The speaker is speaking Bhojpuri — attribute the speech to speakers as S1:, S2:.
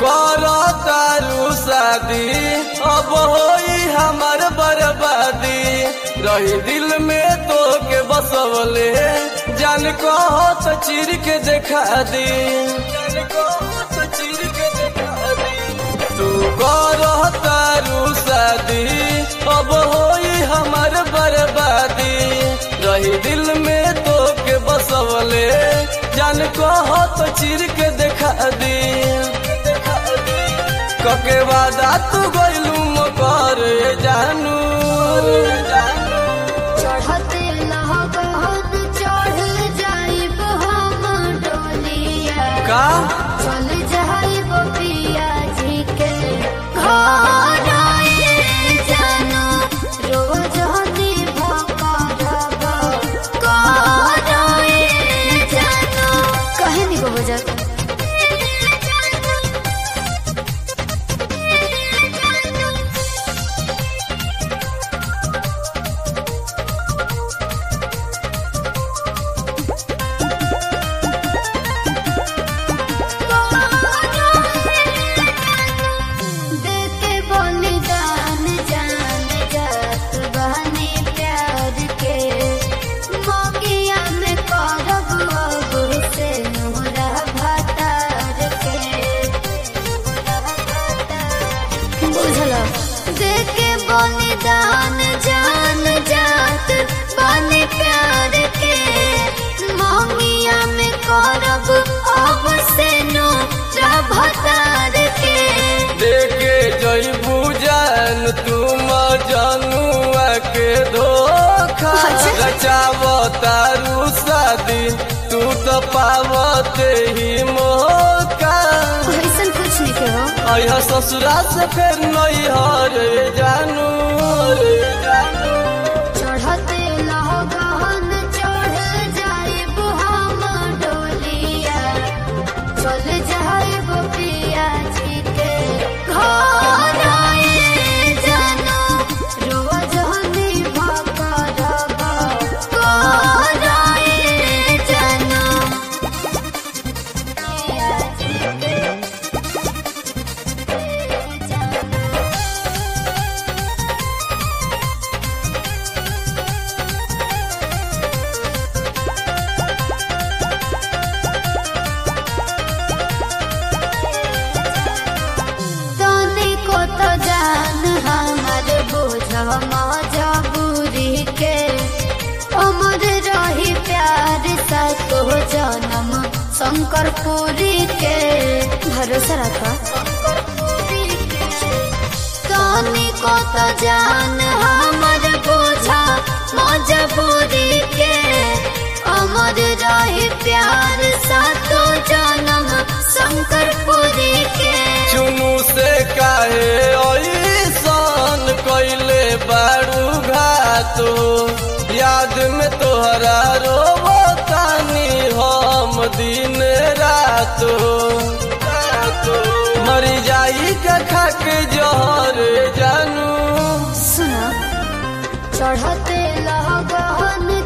S1: करो तारू शादी अब होई हमार बर्बादी। रही दिल में तो के बसवले जान कहो तो चीर के देखा दी। तू करो तारू शादी अब होई हमार बर्बादी। रही दिल में तो के बसवले जान कहो तो चीर के देखा दी। कके वादा तू गइलू मकर जानू
S2: चढ़ते लगन चढ़ जाइब हम डोलिया
S1: का
S2: चल जाइब पिया जी के घर जानू रोज हदी भकर जानू कहे नहीं को बजा देखे बलिदान जान जात बने प्यार के मोमिया में करब अब से नो भतार के।
S1: देखे जइबू जान तुम जनुआ के धोखा रचाव तारू शादी तू तो पावते ही मौका।
S2: ऐसा कुछ नहीं के हो
S1: अया ससुरा से फिर नहीं हरे जानू
S2: चढ़ते लगन चढ़ जाइब हम डोलिया चल जाइब पिया जी के घर जानू रोज हदी भकर जानू पिया जी के तो जान हमार बोझ मजबूरी के अमर रही प्यार सा तो जन्म शंकरपुरी के भरोसा रखा। तनी को तो जान हमार बोझ मजबूरी के अमर रही प्यार सा तो जन्म शंकरपुरी के।
S1: चुनू से काहे ऐसन कइले बारू घातो याद में तोहरा रोवतानी हम दिन रात मरी जाई का खाक जहर जानू।
S2: सुना चढ़ते लगन